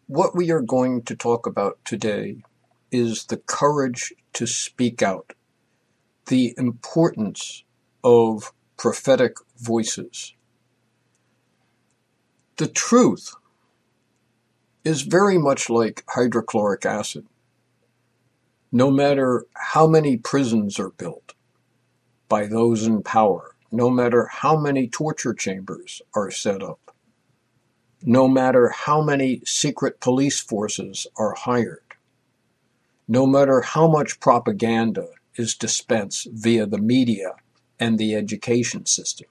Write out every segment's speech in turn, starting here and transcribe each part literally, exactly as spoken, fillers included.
What we are going to talk about today is the courage to speak out, the importance of prophetic voices. The truth is very much like hydrochloric acid. No matter how many prisons are built by those in power, no matter how many torture chambers are set up, no matter how many secret police forces are hired, no matter how much propaganda is dispensed via the media and the education system,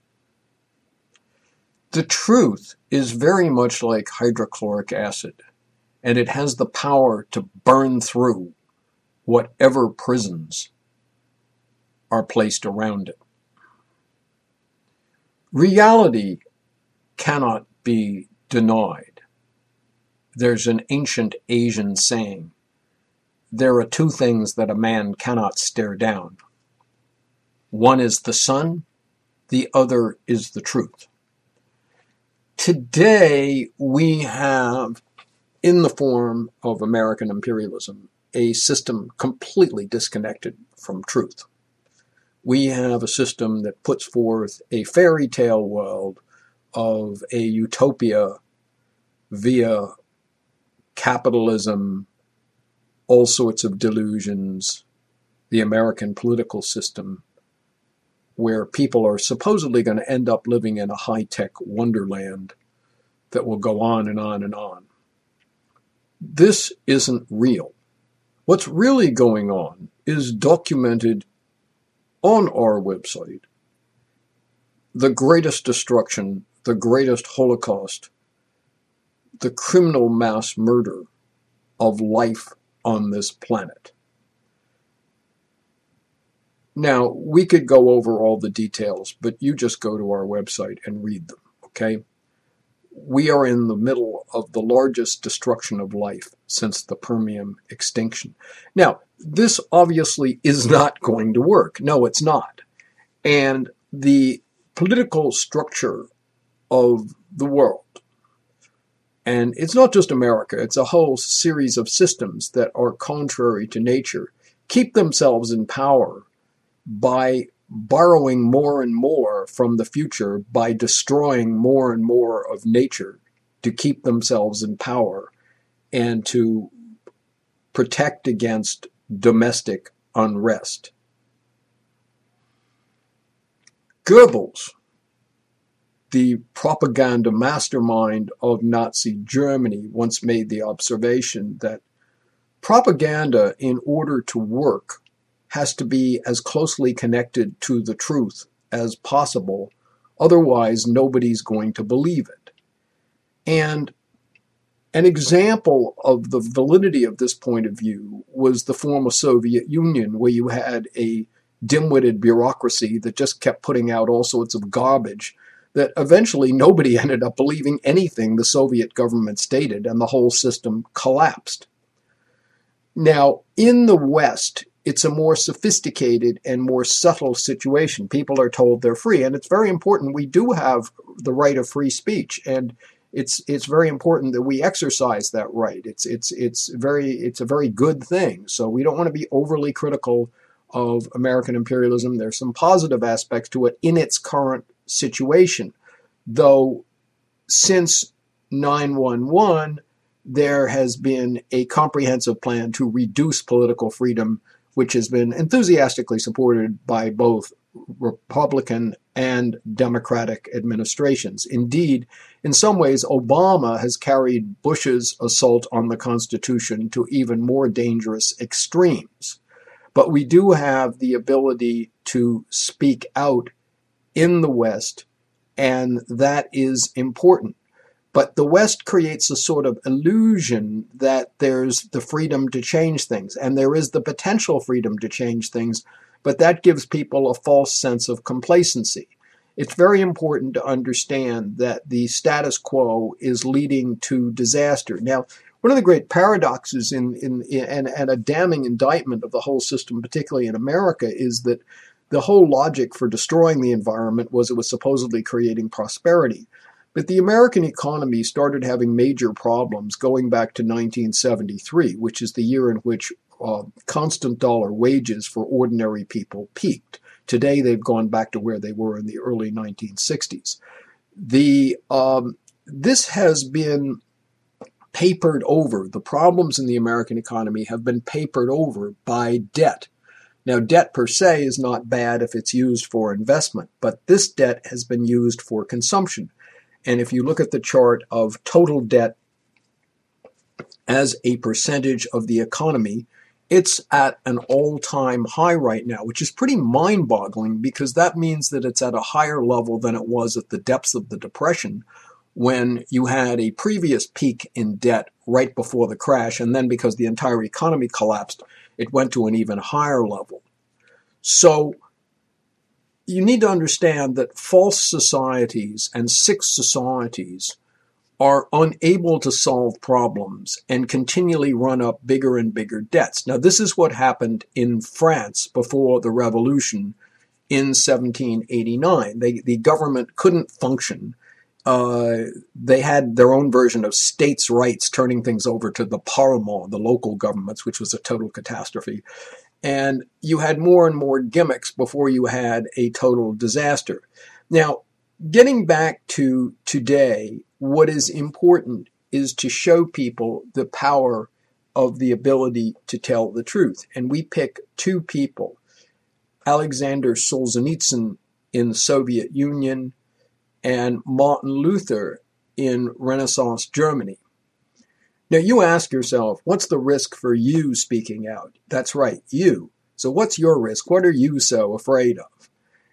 the truth is very much like hydrochloric acid, and it has the power to burn through whatever prisons are placed around it. Reality cannot be denied. There's an ancient Asian saying, there are two things that a man cannot stare down. One is the sun, the other is the truth. Today we have, in the form of American imperialism, a system completely disconnected from truth. We have a system that puts forth a fairy tale world of a utopia via capitalism, all sorts of delusions, the American political system, where people are supposedly going to end up living in a high-tech wonderland that will go on and on and on. This isn't real. What's really going on is documented on our website. The greatest destruction, the greatest Holocaust, the criminal mass murder of life on this planet. Now, we could go over all the details, but you just go to our website and read them, okay? We are in the middle of the largest destruction of life since the Permian extinction. Now, this obviously is not going to work. No, it's not. And the political structure of the world, and it's not just America, it's a whole series of systems that are contrary to nature, keep themselves in power by borrowing more and more from the future, by destroying more and more of nature to keep themselves in power and to protect against domestic unrest. Goebbels, the propaganda mastermind of Nazi Germany, once made the observation that propaganda, in order to work, has to be as closely connected to the truth as possible. Otherwise, nobody's going to believe it. And an example of the validity of this point of view was the former Soviet Union, where you had a dim-witted bureaucracy that just kept putting out all sorts of garbage that eventually nobody ended up believing anything the Soviet government stated, and the whole system collapsed. Now, in the West, it's a more sophisticated and more subtle situation. People are told they're free, and it's very important. We do have the right of free speech, and it's it's very important that we exercise that right. It's it's it's very it's a very good thing. So we don't want to be overly critical of American imperialism. There's some positive aspects to it in its current situation, though since nine one one there has been a comprehensive plan to reduce political freedom, which has been enthusiastically supported by both Republican and Democratic administrations. Indeed, in some ways, Obama has carried Bush's assault on the Constitution to even more dangerous extremes. But we do have the ability to speak out in the West, and that is important. But the West creates a sort of illusion that there's the freedom to change things, and there is the potential freedom to change things, but that gives people a false sense of complacency. It's very important to understand that the status quo is leading to disaster. Now, one of the great paradoxes in, in, in and, and a damning indictment of the whole system, particularly in America, is that the whole logic for destroying the environment was it was supposedly creating prosperity. But the American economy started having major problems going back to nineteen seventy-three, which is the year in which uh, constant dollar wages for ordinary people peaked. Today, they've gone back to where they were in the early nineteen sixties. The um, this has been papered over. The problems in the American economy have been papered over by debt. Now, debt per se is not bad if it's used for investment, but this debt has been used for consumption. And if you look at the chart of total debt as a percentage of the economy, it's at an all-time high right now, which is pretty mind-boggling because that means that it's at a higher level than it was at the depths of the Depression, when you had a previous peak in debt right before the crash, and then because the entire economy collapsed, it went to an even higher level. So you need to understand that false societies and sick societies are unable to solve problems and continually run up bigger and bigger debts. Now, this is what happened in France before the revolution in seventeen eighty-nine. They, the government couldn't function. Uh, they had their own version of states' rights, turning things over to the Parlement, the local governments, which was a total catastrophe. And you had more and more gimmicks before you had a total disaster. Now, getting back to today, what is important is to show people the power of the ability to tell the truth. And we pick two people, Alexander Solzhenitsyn in the Soviet Union and Martin Luther in Renaissance Germany. Now, you ask yourself, what's the risk for you speaking out? That's right, you. So what's your risk? What are you so afraid of?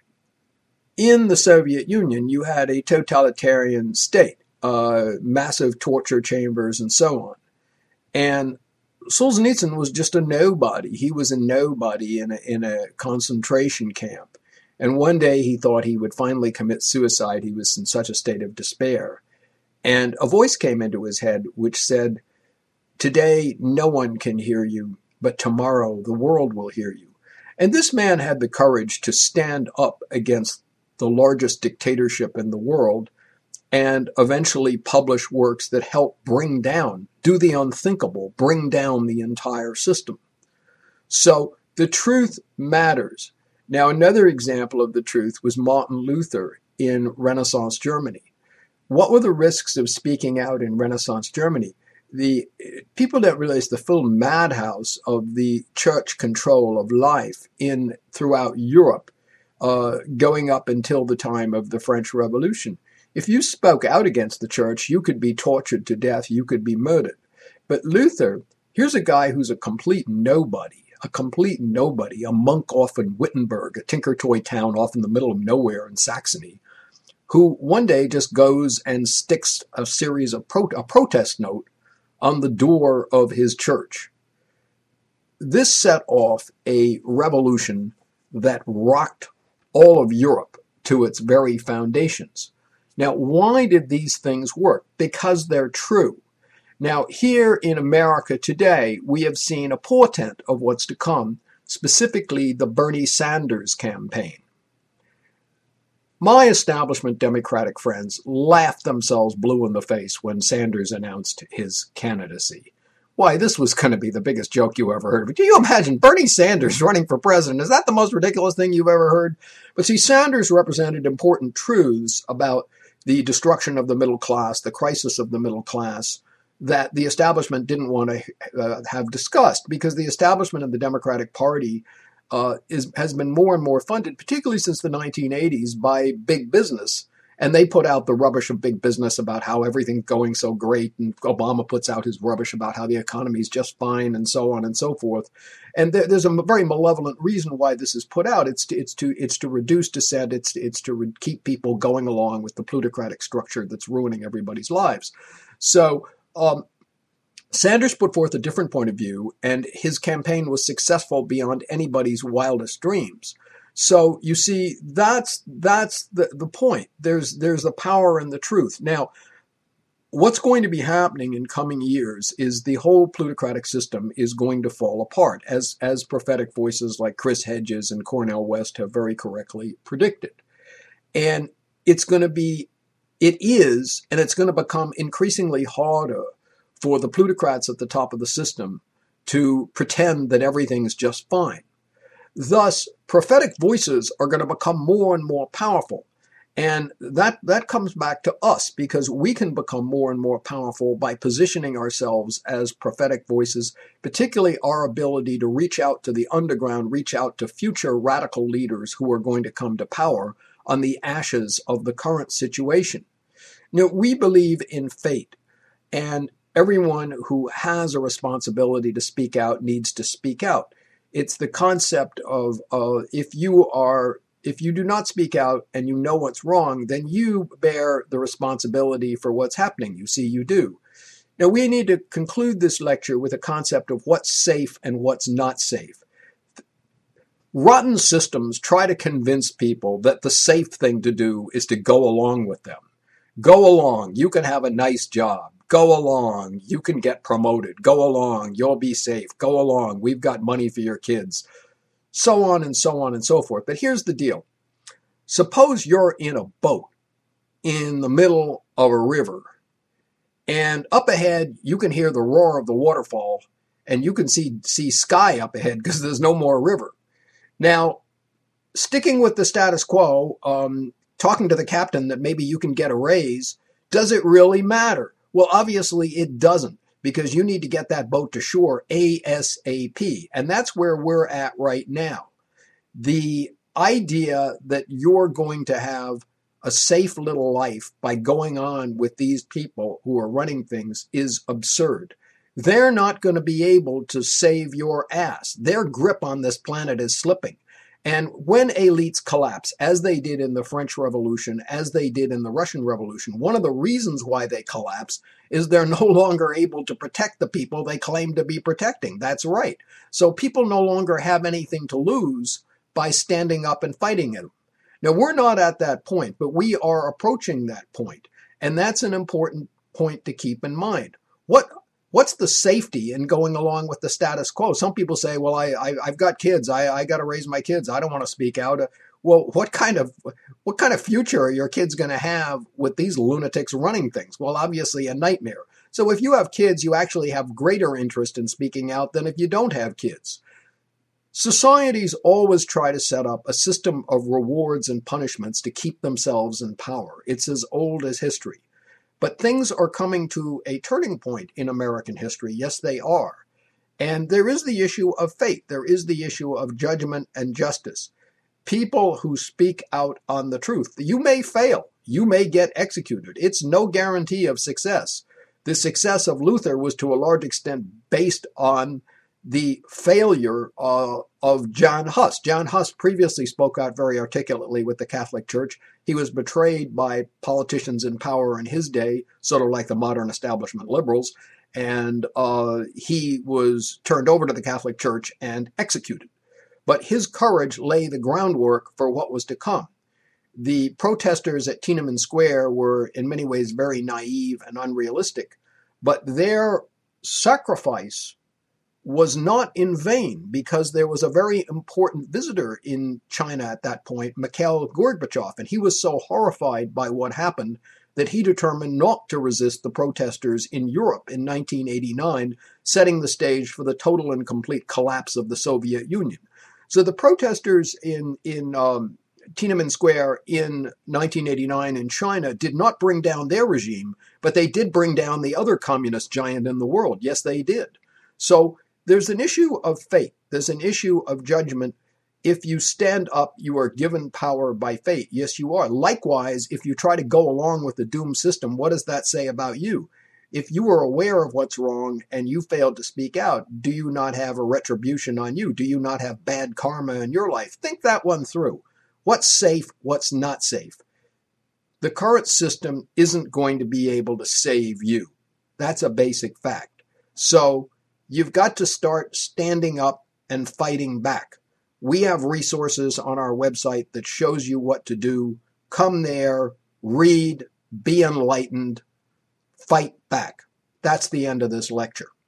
In the Soviet Union, you had a totalitarian state, uh, massive torture chambers and so on. And Solzhenitsyn was just a nobody. He was a nobody in a, in a concentration camp. And one day he thought he would finally commit suicide. He was in such a state of despair. And a voice came into his head which said, "Today no one can hear you, but tomorrow the world will hear you." And this man had the courage to stand up against the largest dictatorship in the world and eventually publish works that help bring down, do the unthinkable, bring down the entire system. So the truth matters. Now, another example of the truth was Martin Luther in Renaissance Germany. What were the risks of speaking out in Renaissance Germany? The people don't realize the full madhouse of the church control of life in throughout Europe, uh, going up until the time of the French Revolution. If you spoke out against the church, you could be tortured to death, you could be murdered. But Luther, here's a guy who's a complete nobody, a complete nobody, a monk off in Wittenberg, a tinker toy town off in the middle of nowhere in Saxony, who one day just goes and sticks a series of pro- a protest note on the door of his church. This set off a revolution that rocked all of Europe to its very foundations. Now, why did these things work? Because they're true. Now, here in America today, we have seen a portent of what's to come, specifically the Bernie Sanders campaign. My establishment Democratic friends laughed themselves blue in the face when Sanders announced his candidacy. Why, this was going to be the biggest joke you ever heard. But do you imagine Bernie Sanders running for president? Is that the most ridiculous thing you've ever heard? But see, Sanders represented important truths about the destruction of the middle class, the crisis of the middle class, that the establishment didn't want to uh, have discussed, because the establishment of the Democratic Party uh, is, has been more and more funded, particularly since the nineteen eighties, by big business. And they put out the rubbish of big business about how everything's going so great, and Obama puts out his rubbish about how the economy is just fine, and so on and so forth. And there, there's a very malevolent reason why this is put out. It's to, it's to it's to reduce dissent. It's it's to re- keep people going along with the plutocratic structure that's ruining everybody's lives. So um, Sanders put forth a different point of view, and his campaign was successful beyond anybody's wildest dreams. So you see, that's that's the, the point. There's there's the power in the truth. Now, what's going to be happening in coming years is the whole plutocratic system is going to fall apart, as as prophetic voices like Chris Hedges and Cornel West have very correctly predicted. And it's going to be It is, and it's going to become increasingly harder for the plutocrats at the top of the system to pretend that everything's just fine. Thus, prophetic voices are going to become more and more powerful. And that, that comes back to us, because we can become more and more powerful by positioning ourselves as prophetic voices, particularly our ability to reach out to the underground, reach out to future radical leaders who are going to come to power on the ashes of the current situation. You know, we believe in fate, and everyone who has a responsibility to speak out needs to speak out. It's the concept of uh, if you are If you do not speak out and you know what's wrong, then you bear the responsibility for what's happening. You see, you do. Now, we need to conclude this lecture with a concept of what's safe and what's not safe. Rotten systems try to convince people that the safe thing to do is to go along with them. Go along. You can have a nice job. Go along. You can get promoted. Go along. You'll be safe. Go along. We've got money for your kids. So on and so on and so forth. But here's the deal. Suppose you're in a boat in the middle of a river, and up ahead you can hear the roar of the waterfall, and you can see, see sky up ahead because there's no more river. Now, sticking with the status quo, um, talking to the captain that maybe you can get a raise, does it really matter? Well, obviously it doesn't, because you need to get that boat to shore ASAP. And that's where we're at right now. The idea that you're going to have a safe little life by going on with these people who are running things is absurd. They're not going to be able to save your ass. Their grip on this planet is slipping. And when elites collapse, as they did in the French Revolution, as they did in the Russian Revolution, one of the reasons why they collapse is they're no longer able to protect the people they claim to be protecting. That's right. So people no longer have anything to lose by standing up and fighting them. Now, we're not at that point, but we are approaching that point. And that's an important point to keep in mind. What What's the safety in going along with the status quo? Some people say, well, I, I, I've got kids. I, I got to raise my kids. I don't want to speak out. Uh, well, what kind of what kind of future are your kids going to have with these lunatics running things? Well, obviously a nightmare. So if you have kids, you actually have greater interest in speaking out than if you don't have kids. Societies always try to set up a system of rewards and punishments to keep themselves in power. It's as old as history. But things are coming to a turning point in American history. Yes, they are. And there is the issue of fate. There is the issue of judgment and justice. People who speak out on the truth. You may fail. You may get executed. It's no guarantee of success. The success of Luther was to a large extent based on the failure uh, of John Huss. John Huss previously spoke out very articulately with the Catholic Church. He was betrayed by politicians in power in his day, sort of like the modern establishment liberals, and uh, he was turned over to the Catholic Church and executed. But his courage lay the groundwork for what was to come. The protesters at Tiananmen Square were in many ways very naive and unrealistic, but their sacrifice was not in vain, because there was a very important visitor in China at that point, Mikhail Gorbachev, and he was so horrified by what happened that he determined not to resist the protesters in Europe in nineteen eighty-nine, setting the stage for the total and complete collapse of the Soviet Union. So the protesters in, in um, Tiananmen Square in nineteen eighty-nine in China did not bring down their regime, but they did bring down the other communist giant in the world. Yes, they did. So there's an issue of fate. There's an issue of judgment. If you stand up, you are given power by fate. Yes, you are. Likewise, if you try to go along with the doomed system, what does that say about you? If you are aware of what's wrong and you failed to speak out, do you not have a retribution on you? Do you not have bad karma in your life? Think that one through. What's safe? What's not safe? The current system isn't going to be able to save you. That's a basic fact. So you've got to start standing up and fighting back. We have resources on our website that shows you what to do. Come there, read, be enlightened, fight back. That's the end of this lecture.